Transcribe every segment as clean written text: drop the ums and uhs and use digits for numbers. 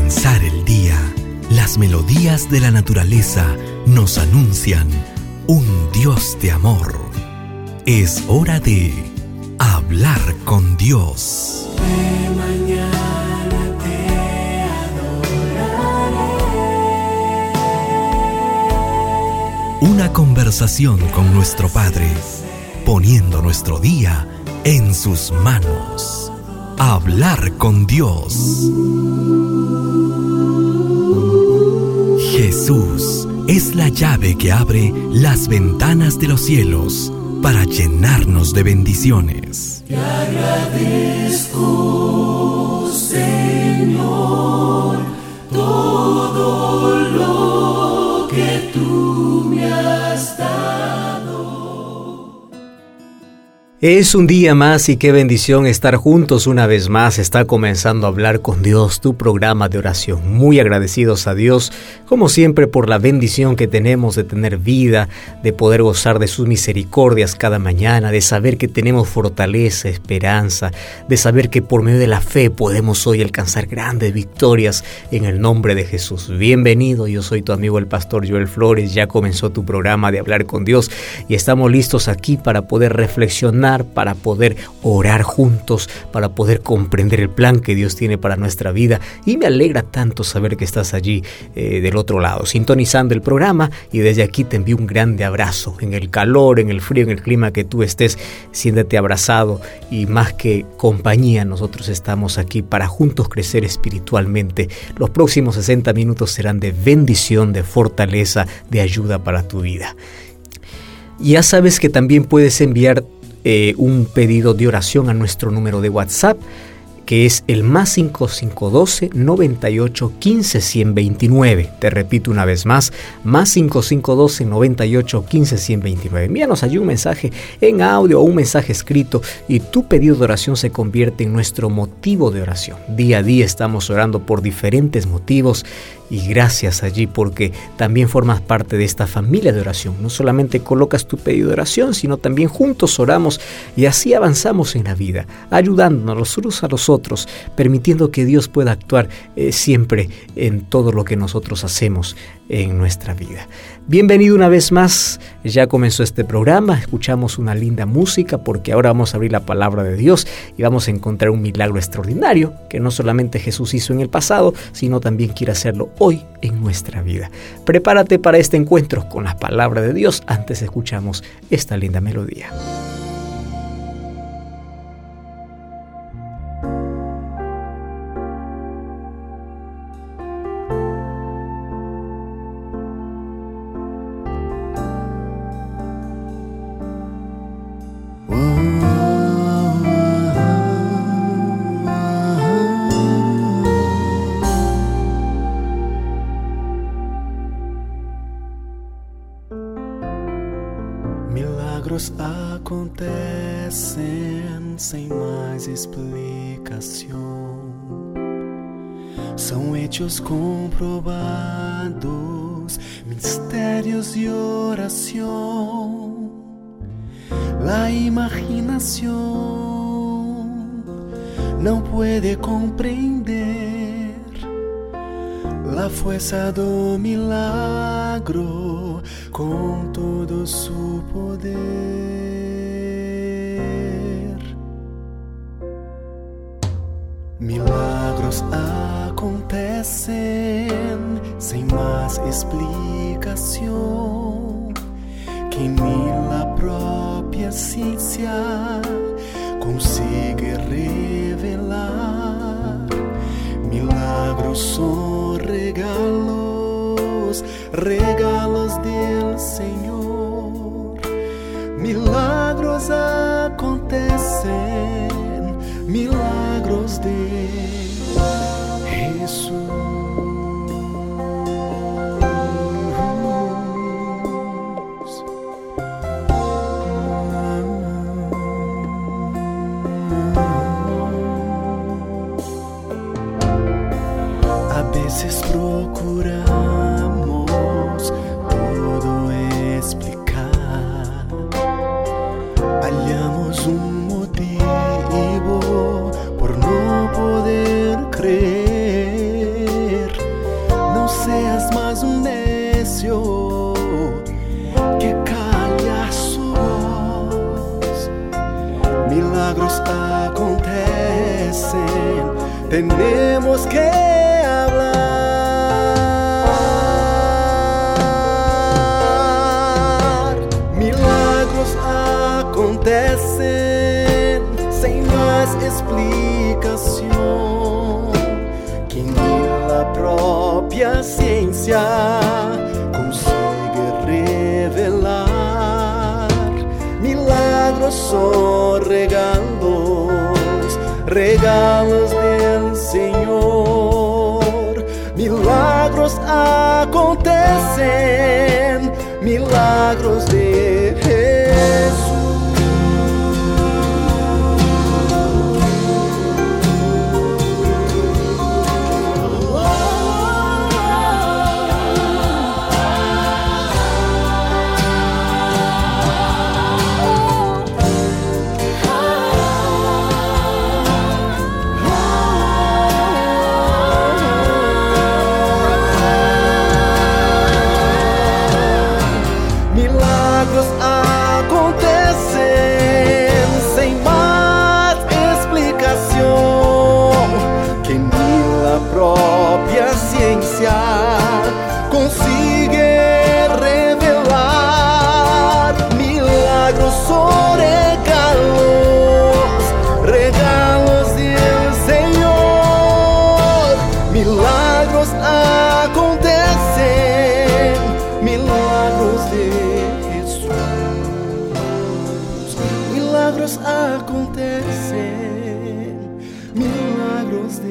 comenzar el día, las melodías de la naturaleza nos anuncian un Dios de amor. Es hora de hablar con Dios. De mañana te adoraré. Una conversación con nuestro Padre, poniendo nuestro día en sus manos. Hablar con Dios. Jesús es la llave que abre las ventanas de los cielos para llenarnos de bendiciones. Te agradezco, Señor, todo lo que tú me has dado. Es un día más y qué bendición estar juntos una vez más. Está comenzando a hablar con Dios, tu programa de oración. Muy agradecidos a Dios, como siempre, por la bendición que tenemos de tener vida, de poder gozar de sus misericordias cada mañana, de saber que tenemos fortaleza, esperanza, de saber que por medio de la fe podemos hoy alcanzar grandes victorias en el nombre de Jesús. Bienvenido, yo soy tu amigo el pastor Joel Flores. Ya comenzó tu programa de hablar con Dios y estamos listos aquí para poder reflexionar, para poder orar juntos, para poder comprender el plan que Dios tiene para nuestra vida. Y me alegra tanto saber que estás allí del otro lado, sintonizando el programa, y desde aquí te envío un grande abrazo. En el calor, en el frío, en el clima que tú estés, siéntete abrazado, y más que compañía, nosotros estamos aquí para juntos crecer espiritualmente. Los próximos 60 minutos serán de bendición, de fortaleza, de ayuda para tu vida. Ya sabes que también puedes enviar un pedido de oración a nuestro número de WhatsApp, que es el más 5512 98 15 129. Te repito una vez más, más 5512 98 15 129. Envíanos allí un mensaje en audio o un mensaje escrito y tu pedido de oración se convierte en nuestro motivo de oración. Día a día estamos orando por diferentes motivos, y gracias allí porque también formas parte de esta familia de oración. No solamente colocas tu pedido de oración, sino también juntos oramos, y así avanzamos en la vida, ayudándonos los unos a los otros, permitiendo que Dios pueda actuar siempre en todo lo que nosotros hacemos en nuestra vida. Bienvenido una vez más. Ya comenzó este programa, escuchamos una linda música porque ahora vamos a abrir la palabra de Dios y vamos a encontrar un milagro extraordinario que no solamente Jesús hizo en el pasado, sino también quiere hacerlo hoy en nuestra vida. Prepárate para este encuentro con la palabra de Dios. Antes escuchamos esta linda melodía. Milagros acontecem sem mais explicação. São hechos comprobados, mistérios de oração. La imaginação não pode compreender la fuerza do milagro con todo su poder. Milagros acontecem sem mais explicação que nem a própria ciência consigue revelar. Milagros são regalos, regalos del Señor. Milagros acontecen, milagros de Jesús. A veces procuramos todo explicar, hallamos un motivo por no poder creer. tenemos que hablar. Milagros acontecen sin más explicación, que ni la propia ciencia consigue revelar. Milagros son regalos del Señor. Milagros acontecen, milagros de Jesús. Consigue revelar. Milagros son regalos del Señor. Milagros acontecen, milagros de Jesús. Milagros acontecen, milagros de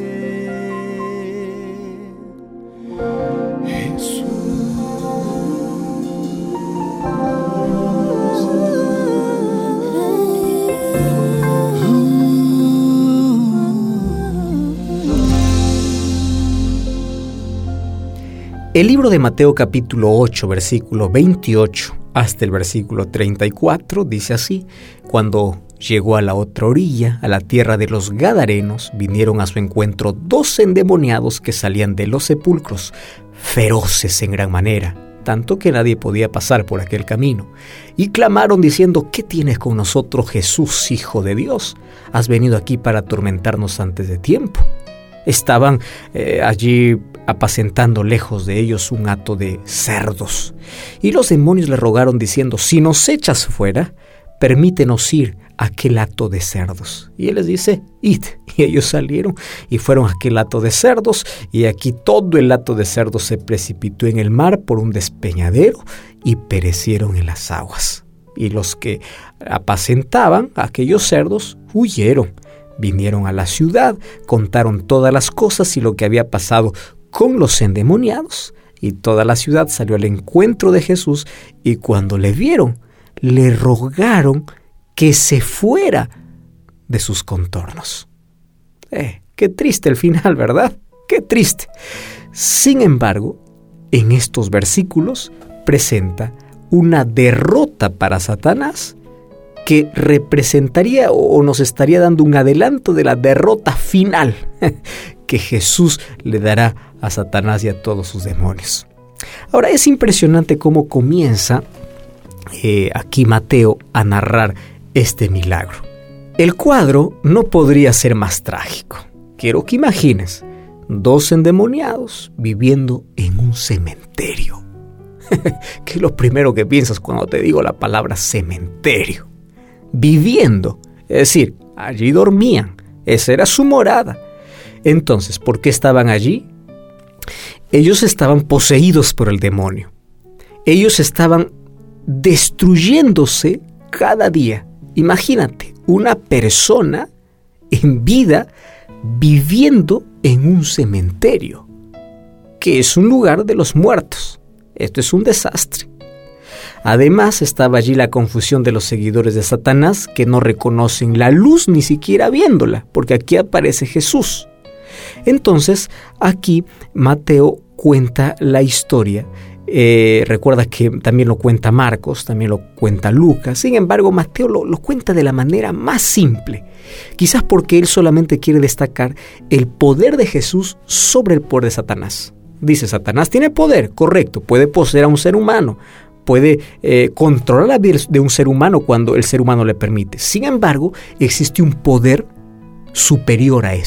El libro de Mateo capítulo 8, versículo 28 hasta el versículo 34 dice así: Cuando llegó a la otra orilla, a la tierra de los Gadarenos, vinieron a su encuentro 2 endemoniados que salían de los sepulcros, feroces en gran manera, tanto que nadie podía pasar por aquel camino. Y clamaron diciendo: ¿Qué tienes con nosotros, Jesús, Hijo de Dios? ¿Has venido aquí para atormentarnos antes de tiempo? Estaban allí apacentando lejos de ellos un hato de cerdos. Y los demonios le rogaron diciendo: si nos echas fuera, permítenos ir a aquel hato de cerdos. Y él les dice: id. Y ellos salieron y fueron a aquel hato de cerdos, y aquí todo el hato de cerdos se precipitó en el mar por un despeñadero y perecieron en las aguas. Y los que apacentaban a aquellos cerdos huyeron. Vinieron a la ciudad, contaron todas las cosas y lo que había pasado con los endemoniados, y toda la ciudad salió al encuentro de Jesús, y cuando le vieron, le rogaron que se fuera de sus contornos. Qué triste el final, ¿verdad? Qué triste. Sin embargo, en estos versículos presenta una derrota para Satanás que representaría o nos estaría dando un adelanto de la derrota final que Jesús le dará a Satanás y a todos sus demonios. Ahora, es impresionante cómo comienza aquí Mateo a narrar este milagro. El cuadro no podría ser más trágico. Quiero que imagines 2 endemoniados viviendo en un cementerio. ¿Qué es lo primero que piensas cuando te digo la palabra cementerio? Viviendo, es decir, allí dormían, esa era su morada. Entonces, ¿por qué estaban allí? Ellos estaban poseídos por el demonio. Ellos estaban destruyéndose cada día. Imagínate, una persona en vida viviendo en un cementerio, que es un lugar de los muertos. Esto es un desastre. Además, estaba allí la confusión de los seguidores de Satanás, que no reconocen la luz ni siquiera viéndola, porque aquí aparece Jesús. Entonces, aquí Mateo cuenta la historia. Recuerda que también lo cuenta Marcos, también lo cuenta Lucas. Sin embargo, Mateo lo cuenta de la manera más simple. Quizás porque él solamente quiere destacar el poder de Jesús sobre el poder de Satanás. Dice: Satanás tiene poder, correcto, puede poseer a un ser humano, puede controlar la vida de un ser humano cuando el ser humano le permite. Sin embargo, existe un poder superior a ese.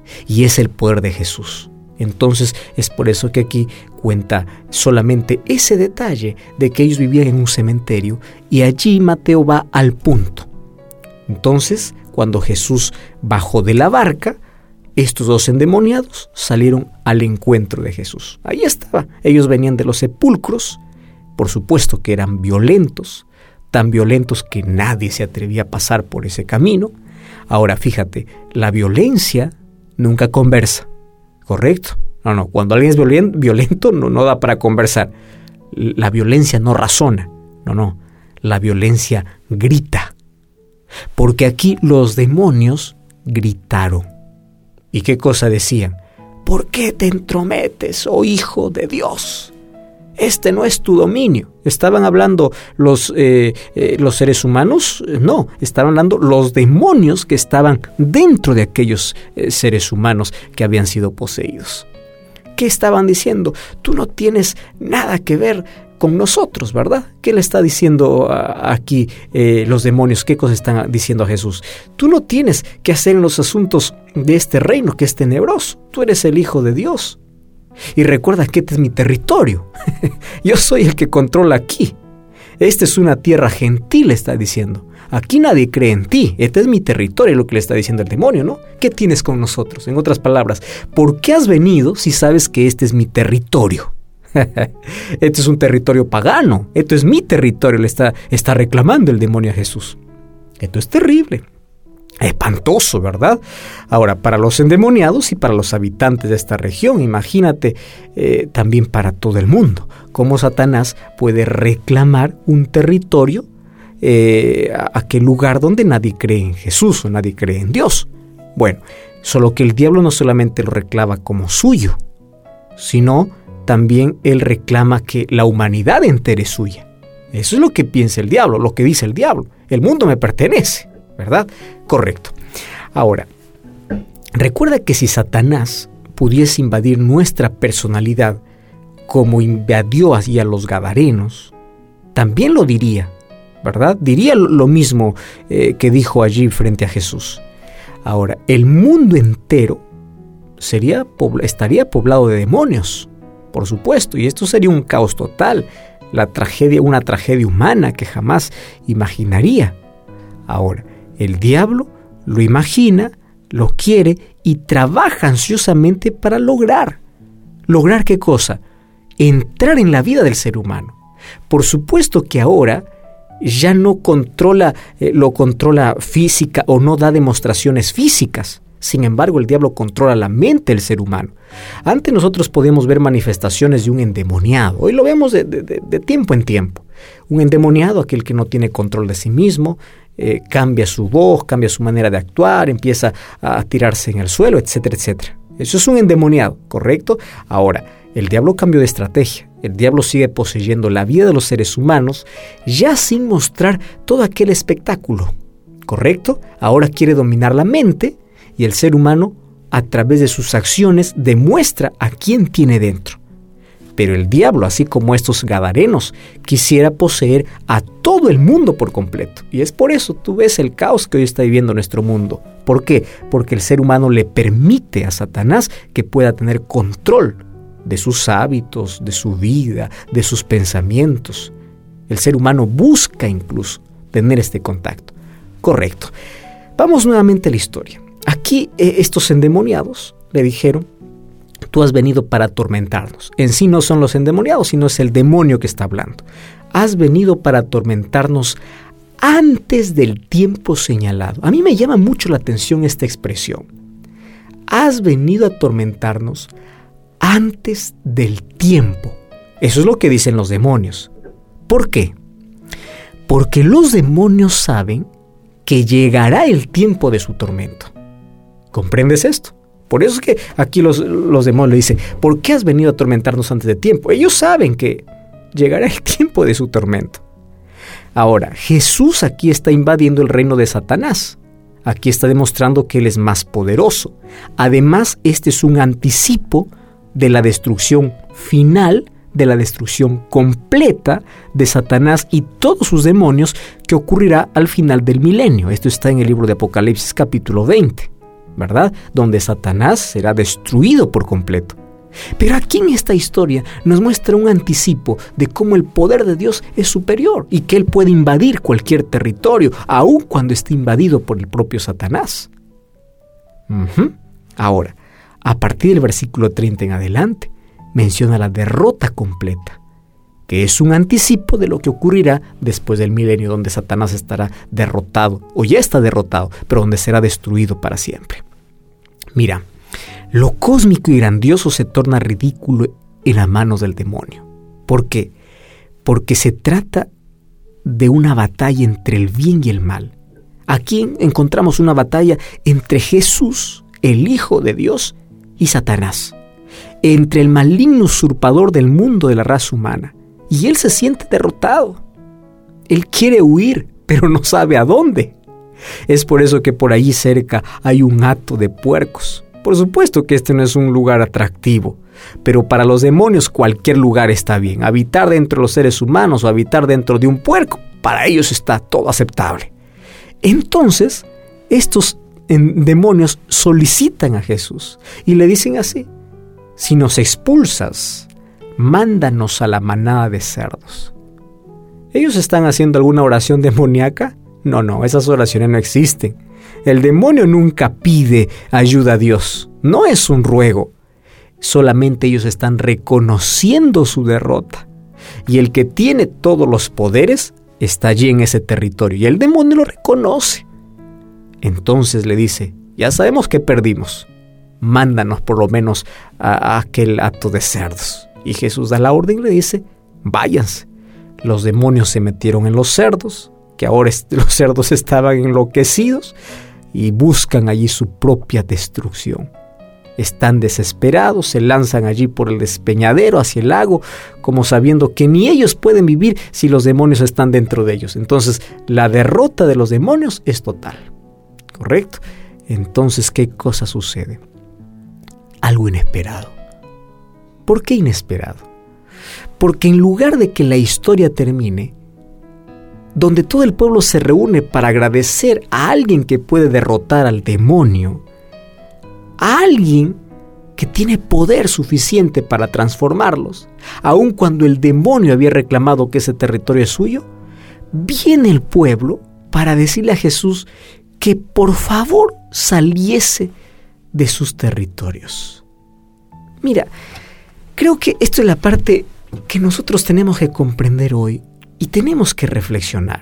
y es el poder de Jesús. Entonces es por eso que aquí cuenta solamente ese detalle de que ellos vivían en un cementerio, y allí Mateo va al punto. Entonces, cuando Jesús bajó de la barca, estos dos endemoniados salieron al encuentro de Jesús. Ahí estaba. Ellos venían de los sepulcros. Por supuesto que eran violentos, tan violentos que nadie se atrevía a pasar por ese camino. Ahora, fíjate, la violencia nunca conversa, ¿correcto? No, cuando alguien es violento no da para conversar. La violencia no razona, no, la violencia grita. Porque aquí los demonios gritaron. ¿Y qué cosa decían? ¿Por qué te entrometes, oh Hijo de Dios? Este no es tu dominio. ¿Estaban hablando los seres humanos? No, estaban hablando los demonios que estaban dentro de aquellos seres humanos que habían sido poseídos. ¿Qué estaban diciendo? Tú no tienes nada que ver con nosotros, ¿verdad? ¿Qué le está diciendo aquí los demonios? ¿Qué cosa están diciendo a Jesús? Tú no tienes que hacer en los asuntos de este reino que es tenebroso. Tú eres el Hijo de Dios. Y recuerda que este es mi territorio. Yo soy el que controla aquí. Esta es una tierra gentil, está diciendo. Aquí nadie cree en ti. Este es mi territorio, lo que le está diciendo el demonio, ¿no? ¿Qué tienes con nosotros? En otras palabras, ¿por qué has venido si sabes que este es mi territorio? Este es un territorio pagano. Esto es mi territorio, le está reclamando el demonio a Jesús. Esto es terrible. Espantoso, ¿verdad? Ahora, para los endemoniados y para los habitantes de esta región, imagínate también para todo el mundo, cómo Satanás puede reclamar un territorio, aquel lugar donde nadie cree en Jesús o nadie cree en Dios. Bueno, solo que el diablo no solamente lo reclama como suyo, sino también él reclama que la humanidad entera es suya. Eso es lo que piensa el diablo, lo que dice el diablo. El mundo me pertenece, ¿verdad? Correcto. Ahora, recuerda que si Satanás pudiese invadir nuestra personalidad como invadió así a los gadarenos, también lo diría, ¿verdad? Diría lo mismo que dijo allí frente a Jesús. Ahora, el mundo entero estaría poblado de demonios, por supuesto, y esto sería un caos total, una tragedia humana que jamás imaginaría. Ahora, el diablo lo imagina, lo quiere y trabaja ansiosamente para lograr. ¿Lograr qué cosa? Entrar en la vida del ser humano. Por supuesto que ahora ya no lo controla física o no da demostraciones físicas. Sin embargo, el diablo controla la mente del ser humano. Antes nosotros podíamos ver manifestaciones de un endemoniado. Hoy lo vemos de tiempo en tiempo. Un endemoniado, aquel que no tiene control de sí mismo, cambia su voz, cambia su manera de actuar, empieza a tirarse en el suelo, etcétera, etcétera. Eso es un endemoniado, ¿correcto? Ahora, el diablo cambió de estrategia. El diablo sigue poseyendo la vida de los seres humanos, ya sin mostrar todo aquel espectáculo, ¿correcto? Ahora quiere dominar la mente y el ser humano, a través de sus acciones, demuestra a quién tiene dentro. Pero el diablo, así como estos gadarenos, quisiera poseer a todo el mundo por completo. Y es por eso tú ves el caos que hoy está viviendo nuestro mundo. ¿Por qué? Porque el ser humano le permite a Satanás que pueda tener control de sus hábitos, de su vida, de sus pensamientos. El ser humano busca incluso tener este contacto. Correcto. Vamos nuevamente a la historia. Aquí estos endemoniados le dijeron: tú has venido para atormentarnos. En sí no son los endemoniados, sino es el demonio que está hablando. Has venido para atormentarnos antes del tiempo señalado. A mí me llama mucho la atención esta expresión. Has venido a atormentarnos antes del tiempo. Eso es lo que dicen los demonios. ¿Por qué? Porque los demonios saben que llegará el tiempo de su tormento. ¿Comprendes esto? Por eso es que aquí los demonios le dicen: ¿por qué has venido a atormentarnos antes de tiempo? Ellos saben que llegará el tiempo de su tormento. Ahora, Jesús aquí está invadiendo el reino de Satanás. Aquí está demostrando que Él es más poderoso. Además, este es un anticipo de la destrucción final, de la destrucción completa de Satanás y todos sus demonios que ocurrirá al final del milenio. Esto está en el libro de Apocalipsis capítulo 20. ¿verdad? Donde Satanás será destruido por completo. Pero aquí en esta historia nos muestra un anticipo de cómo el poder de Dios es superior y que Él puede invadir cualquier territorio, aun cuando esté invadido por el propio Satanás. Ahora, a partir del versículo 30 en adelante, menciona la derrota completa, que es un anticipo de lo que ocurrirá después del milenio, donde Satanás estará derrotado, o ya está derrotado, pero donde será destruido para siempre. Mira, lo cósmico y grandioso se torna ridículo en las manos del demonio. ¿Por qué? Porque se trata de una batalla entre el bien y el mal. Aquí encontramos una batalla entre Jesús, el Hijo de Dios, y Satanás, entre el maligno usurpador del mundo de la raza humana. Y él se siente derrotado. Él quiere huir, pero no sabe a dónde. Es por eso que por allí cerca hay un hato de puercos. Por supuesto que este no es un lugar atractivo, pero para los demonios cualquier lugar está bien. Habitar dentro de los seres humanos o habitar dentro de un puerco, para ellos está todo aceptable. Entonces, estos demonios solicitan a Jesús y le dicen así: si nos expulsas, mándanos a la manada de cerdos. ¿Ellos están haciendo alguna oración demoníaca? No, esas oraciones no existen. El demonio nunca pide ayuda a Dios. No es un ruego. Solamente ellos están reconociendo su derrota. Y el que tiene todos los poderes está allí en ese territorio. Y el demonio lo reconoce. Entonces le dice: ya sabemos que perdimos. Mándanos por lo menos a aquel hato de cerdos. Y Jesús da la orden y le dice: váyanse. Los demonios se metieron en los cerdos, que ahora los cerdos estaban enloquecidos y buscan allí su propia destrucción. Están desesperados, se lanzan allí por el despeñadero hacia el lago, como sabiendo que ni ellos pueden vivir si los demonios están dentro de ellos. Entonces, la derrota de los demonios es total. ¿Correcto? Entonces, ¿qué cosa sucede? Algo inesperado. ¿Por qué inesperado? Porque en lugar de que la historia termine, donde todo el pueblo se reúne para agradecer a alguien que puede derrotar al demonio, a alguien que tiene poder suficiente para transformarlos, aun cuando el demonio había reclamado que ese territorio es suyo, viene el pueblo para decirle a Jesús que por favor saliese de sus territorios. Mira, creo que esto es la parte que nosotros tenemos que comprender hoy y tenemos que reflexionar.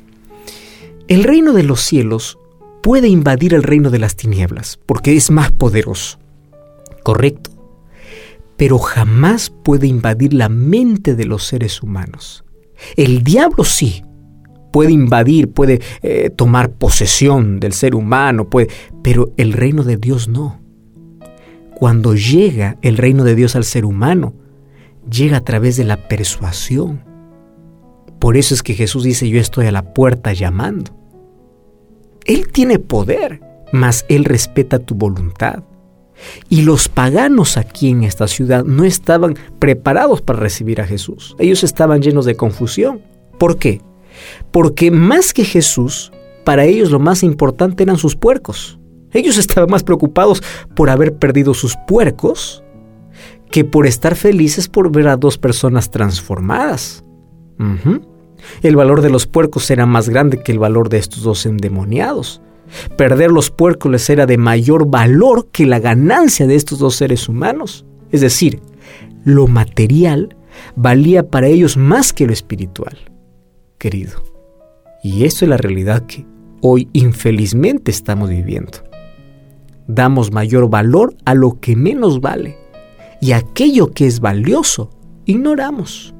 El reino de los cielos puede invadir el reino de las tinieblas porque es más poderoso, ¿correcto? Pero jamás puede invadir la mente de los seres humanos. El diablo sí puede invadir, puede tomar posesión del ser humano, pero el reino de Dios no. Cuando llega el reino de Dios al ser humano, llega a través de la persuasión. Por eso es que Jesús dice: yo estoy a la puerta llamando. Él tiene poder, mas Él respeta tu voluntad. Y los paganos aquí en esta ciudad no estaban preparados para recibir a Jesús. Ellos estaban llenos de confusión. ¿Por qué? Porque más que Jesús, para ellos lo más importante eran sus puercos. Ellos estaban más preocupados por haber perdido sus puercos que por estar felices por ver a dos personas transformadas. El valor de los puercos era más grande que el valor de estos dos endemoniados. Perder los puercos les era de mayor valor que la ganancia de estos dos seres humanos. Es decir, lo material valía para ellos más que lo espiritual, querido. Y esto es la realidad que hoy infelizmente estamos viviendo. Damos mayor valor a lo que menos vale. Y aquello que es valioso, ignoramos.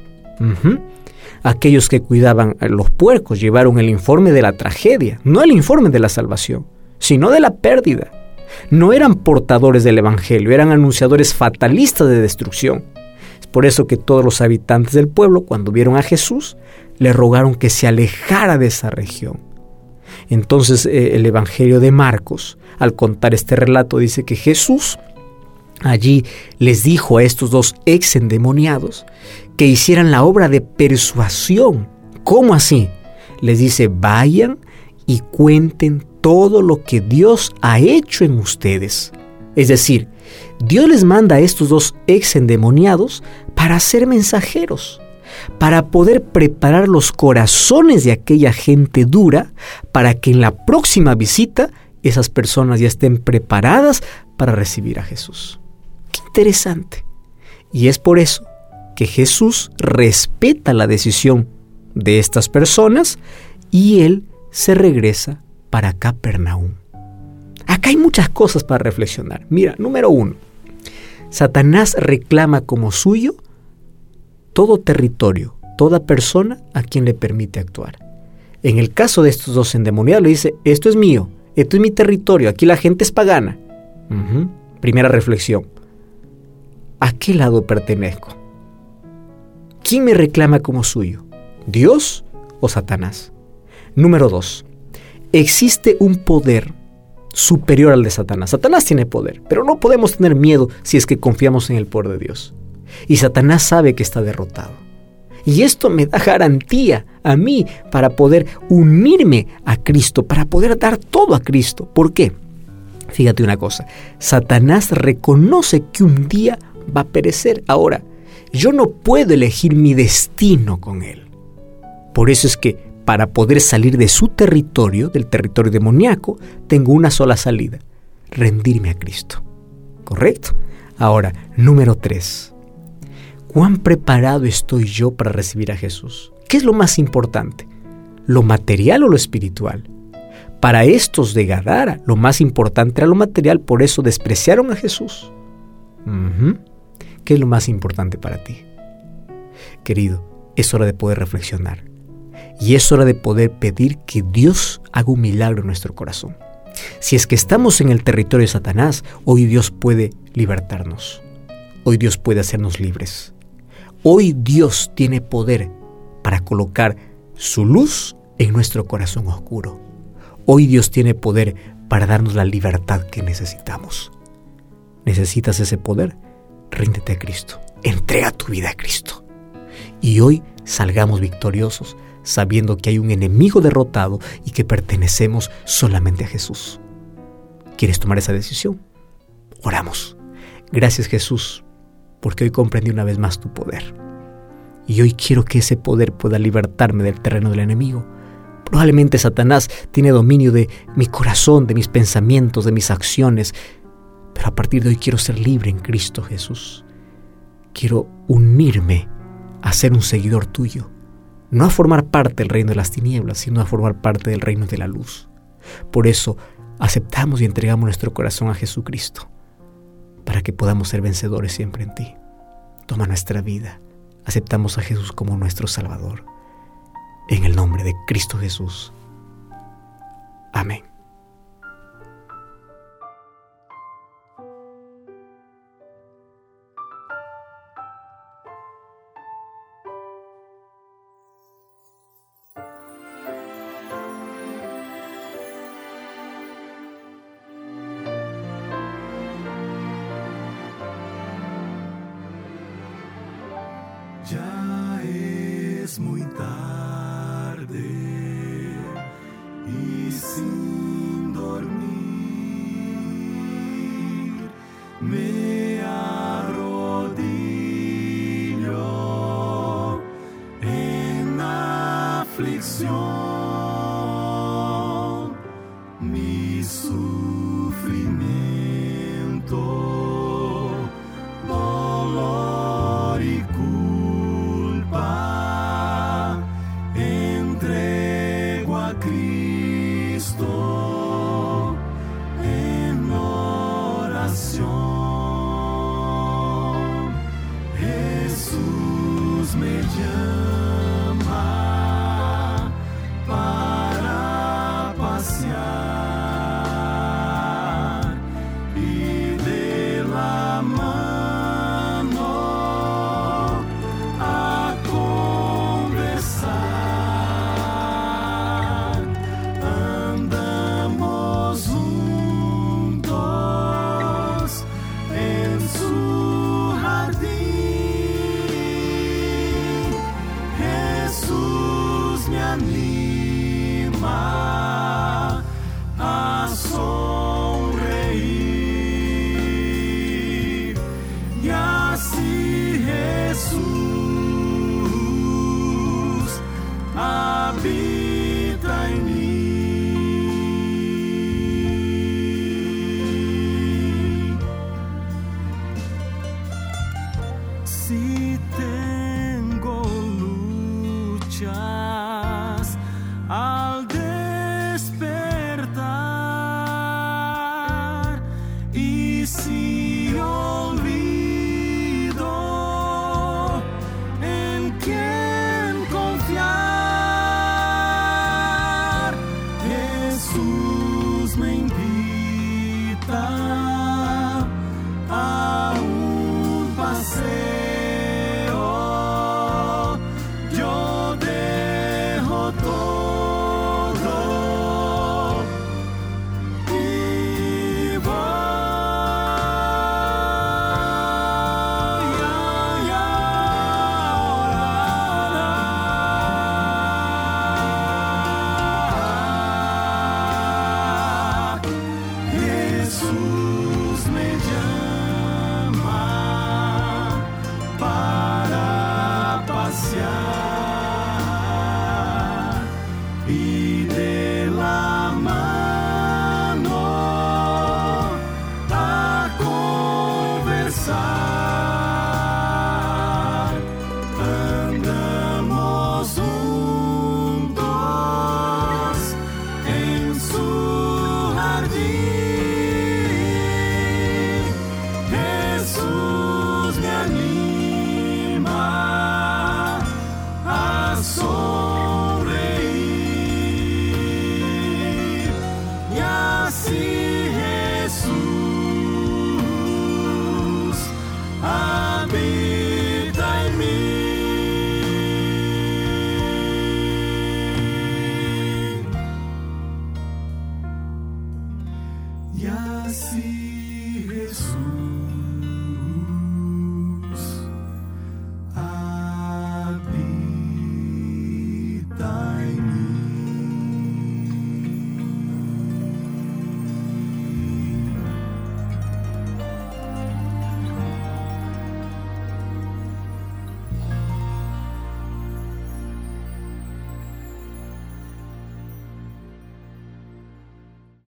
Aquellos que cuidaban a los puercos llevaron el informe de la tragedia, no el informe de la salvación, sino de la pérdida. No eran portadores del evangelio, eran anunciadores fatalistas de destrucción. Es por eso que todos los habitantes del pueblo, cuando vieron a Jesús, le rogaron que se alejara de esa región. Entonces el evangelio de Marcos, al contar este relato, dice que Jesús allí les dijo a estos dos ex endemoniados que hicieran la obra de persuasión. ¿Cómo así? Les dice: vayan y cuenten todo lo que Dios ha hecho en ustedes. Es decir, Dios les manda a estos 2 ex-endemoniados para ser mensajeros, para poder preparar los corazones de aquella gente dura, para que en la próxima visita esas personas ya estén preparadas para recibir a Jesús. ¡Qué interesante! Y es por eso que Jesús respeta la decisión de estas personas y Él se regresa para Capernaum. Acá hay muchas cosas para reflexionar. Mira, número 1, Satanás reclama como suyo todo territorio, toda persona a quien le permite actuar. En el caso de estos 2 endemoniados le dice, esto es mío, esto es mi territorio, aquí la gente es pagana. Primera reflexión, ¿a qué lado pertenezco? ¿Quién me reclama como suyo? ¿Dios o Satanás? Número 2, existe un poder superior al de Satanás. Satanás tiene poder, pero no podemos tener miedo si es que confiamos en el poder de Dios. Y Satanás sabe que está derrotado. Y esto me da garantía a mí para poder unirme a Cristo, para poder dar todo a Cristo. ¿Por qué? Fíjate una cosa, Satanás reconoce que un día va a perecer. Ahora, yo no puedo elegir mi destino con él. Por eso es que para poder salir de su territorio, del territorio demoníaco, tengo una sola salida: rendirme a Cristo. ¿Correcto? Ahora, número 3. ¿Cuán preparado estoy yo para recibir a Jesús? ¿Qué es lo más importante? ¿Lo material o lo espiritual? Para estos de Gadara, lo más importante era lo material, por eso despreciaron a Jesús. ¿Qué es lo más importante para ti? Querido, es hora de poder reflexionar. Y es hora de poder pedir que Dios haga un milagro en nuestro corazón. Si es que estamos en el territorio de Satanás, hoy Dios puede libertarnos. Hoy Dios puede hacernos libres. Hoy Dios tiene poder para colocar su luz en nuestro corazón oscuro. Hoy Dios tiene poder para darnos la libertad que necesitamos. ¿Necesitas ese poder? Ríndete a Cristo. Entrega tu vida a Cristo. Y hoy salgamos victoriosos, sabiendo que hay un enemigo derrotado y que pertenecemos solamente a Jesús. ¿Quieres tomar esa decisión? Oramos. Gracias, Jesús, porque hoy comprendí una vez más tu poder. Y hoy quiero que ese poder pueda libertarme del terreno del enemigo. Probablemente Satanás tiene dominio de mi corazón, de mis pensamientos, de mis acciones, pero a partir de hoy quiero ser libre en Cristo Jesús. Quiero unirme a ser un seguidor tuyo. No a formar parte del reino de las tinieblas, sino a formar parte del reino de la luz. Por eso aceptamos y entregamos nuestro corazón a Jesucristo, para que podamos ser vencedores siempre en ti. Toma nuestra vida. Aceptamos a Jesús como nuestro Salvador. En el nombre de Cristo Jesús. Amén. Ya es muy tarde y sin dormir me arrodillo en aflicción, mi sufrimiento, dolor y culpa, entrego a Cristo en oración. Jesús me llama si tengo luchas al despertar, y si olvido en quién confiar, Jesús me invita a un paseo. Yo dejo todo y voy a orar. Jesús me llama para pasear y de la mano a conversar. Andamos juntos en su jardín. Jesús me anima a sonreír, y así Jesús habita en mí. Y así Jesús